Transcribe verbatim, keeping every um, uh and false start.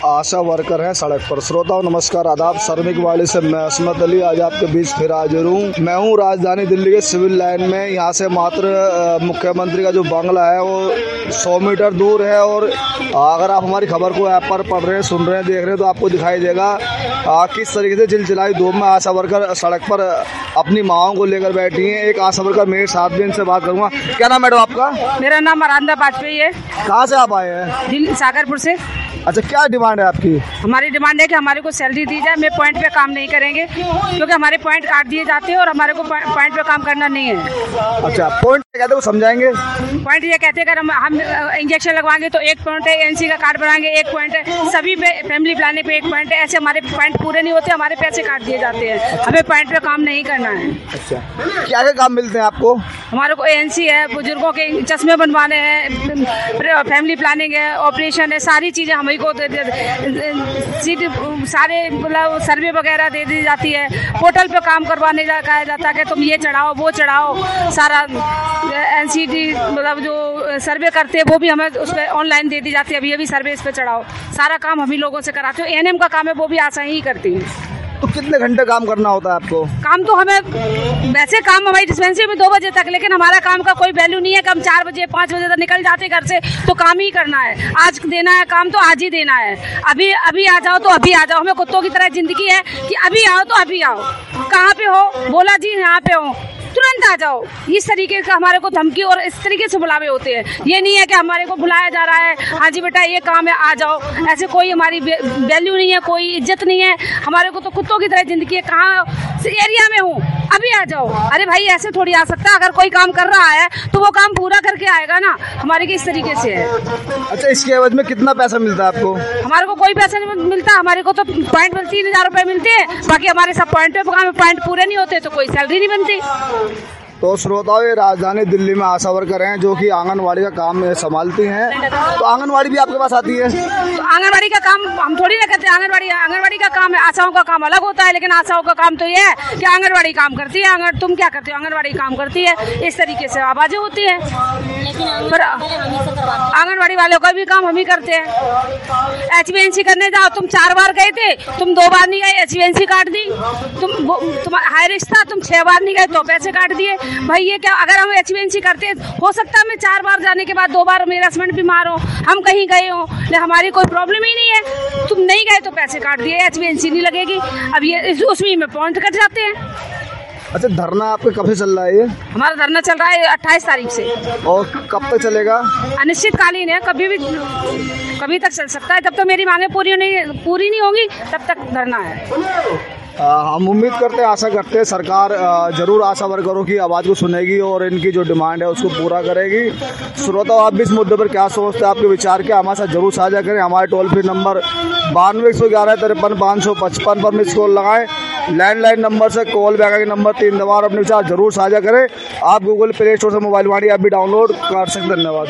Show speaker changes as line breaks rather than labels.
आशा worker हैं सड़क पर। श्रोताओं नमस्कार, आदाब। श्रमिक वाले से मैं असमत अली आज आपके बीच फिर हाजिर हूँ। मैं हूँ राजधानी दिल्ली के सिविल लाइन में। यहाँ से मात्र मुख्यमंत्री का जो बंगला है वो सौ मीटर दूर है और अगर आप हमारी खबर को ऐप पर पढ़ रहे हैं, सुन रहे हैं, देख रहे हैं तो आपको दिखाई देगा आ, किस तरीके से चिलचिलाई धूप में आशा वर्कर सड़क पर अपनी माँगों को लेकर बैठी हैं। एक आशा वर्कर मेरे साथ भी, इनसे बात करूँगा। क्या नाम मैडम आपका?
मेरा नाम आरांदा वाजपेयी है।
कहाँ से आप आए हैं?
दिल्ली सागरपुर से।
अच्छा, क्या डिमांड है आपकी?
हमारी डिमांड है कि हमारे को सैलरी दी जाए। मैं पॉइंट पे काम नहीं करेंगे क्योंकि हमारे पॉइंट काट दिए जाते हैं और हमारे को पॉइंट पे काम करना नहीं है।
अच्छा, पॉइंट कहते हैं वो समझाएंगे।
पॉइंट ये कहते हैं अगर हम, हम इंजेक्शन लगवाएंगे तो एक पॉइंट है, एनसी का कार्ड बनाएंगे एक पॉइंट है, सभी पे फैमिली प्लानिंग पे एक पॉइंट है। ऐसे हमारे पॉइंट पूरे नहीं होते, हमारे पैसे काट दिए जाते हैं। हमें पॉइंट पे काम नहीं करना है।
अच्छा, क्या क्या काम मिलते हैं आपको? हमारे
को एनसी है, बुजुर्गों के चश्मे बनवाने हैं, फैमिली प्लानिंग है, ऑपरेशन है, सारी चीजें हमें को सीट सारे मतलब सर्वे वगैरह दे दी जाती है। पोर्टल पे काम करवाने कहा जाता है कि तुम ये चढ़ाओ वो चढ़ाओ। सारा एनसीटी मतलब जो सर्वे करते हैं वो भी हमें उस पर ऑनलाइन दे दी जाती है। अभी अभी सर्वे इस पे चढ़ाओ। सारा काम हम ही लोगों से कराते हो। एएनएम का काम है वो भी आशा ही करती है।
तो कितने घंटे काम करना होता है आपको?
काम तो हमें वैसे काम हमारी डिस्पेंसरी में दो बजे तक, लेकिन हमारा काम का कोई वैल्यू नहीं है कि हम चार बजे पाँच बजे तक निकल जाते घर से। तो काम ही करना है, आज देना है काम तो आज ही देना है। अभी अभी आ जाओ तो अभी आ जाओ। हमें कुत्तों की तरह जिंदगी है कि अभी आओ तो अभी आओ। कहाँ पे हो? बोला जी यहाँ पे हो, तुरंत आ जाओ। इस तरीके का हमारे को धमकी और इस तरीके से बुलावे होते हैं। ये नहीं है कि हमारे को बुलाया जा रहा है, हाँ जी बेटा ये काम है आ जाओ। ऐसे कोई हमारी वैल्यू नहीं है, कोई इज्जत नहीं है। हमारे को तो कुत्तों की तरह जिंदगी है। कहाँ एरिया में हूँ, अभी आ जाओ। अरे भाई ऐसे थोड़ी आ सकता है। अगर कोई काम कर रहा है तो वो काम पूरा करके आएगा ना। हमारे की इस तरीके से है।
अच्छा, इसके एवज में कितना पैसा मिलता है आपको?
हमारे को कोई पैसा नहीं मिलता। हमारे को तो पॉइंट में तीन हजार रुपए मिलते हैं। बाकी हमारे सब पॉइंट पे काम पॉइंट पूरे नहीं होते तो कोई सैलरी नहीं बनती।
तो श्रोताओं, ये राजधानी दिल्ली में आशा वर्कर हैं जो कि आंगनवाड़ी का काम संभालती हैं। तो आंगनवाड़ी भी आपके पास आती है?
तो आंगनवाड़ी का काम हम थोड़ी ना करते। आंगनवाड़ी आंगनवाड़ी का काम है, आशाओं का काम अलग होता है। लेकिन आशाओं का काम तो ये है कि आंगनवाड़ी काम करती है। आंगन तुम क्या करते हो? आंगनवाड़ी काम करती है। इस तरीके से आवाजें होती है। पर आंगनवाड़ी वालों का भी काम हम ही करते हैं। एच बी एन सी करने जाओ, तुम चार बार गए थे, तुम दो बार नहीं गए, एच बी एन सी काट दी। तुम तुम हाई रिस्क था, तुम छह बार नहीं गए तो पैसे काट दिए। भाई ये क्या? अगर हम एच बी एन सी करते हो सकता है मैं चार बार जाने के बाद दो बार मेरे हस्बैंड बीमार हो, हम कहीं गए हो, हमारी कोई प्रॉब्लम ही नहीं है। तुम नहीं गए तो पैसे काट दिए, एच बी एन सी नहीं लगेगी। अब ये उसमें में पॉइंट कट जाते हैं।
अच्छा, धरना आपका कब से चल रहा है? ये
हमारा धरना चल रहा है अट्ठाईस तारीख से।
और कब तक चलेगा?
अनिश्चितकालीन है, कभी भी कभी तक चल सकता है। जब तक मेरी मांगे पूरी नहीं पूरी नहीं होगी तब तक धरना है।
आ, हम उम्मीद करते हैं, आशा करते हैं सरकार जरूर आशा वर्करों की आवाज़ को सुनेगी और इनकी जो डिमांड है उसको पूरा करेगी। श्रोताओं, आप भी इस मुद्दे पर क्या सोचते हैं? आपके विचार क्या हमारे साथ जरूर साझा करें। हमारे टोल फ्री नंबर बानवे एक सौ ग्यारह तिरपन पाँच सौ पचपन पर मिस कॉल लगाएं। लैंडलाइन नंबर से कॉल बैक के नंबर तीन दबार अपने विचार जरूर साझा करें। आप गूगल प्ले स्टोर से मोबाइल वाणी ऐप भी डाउनलोड कर सकते हैं। धन्यवाद।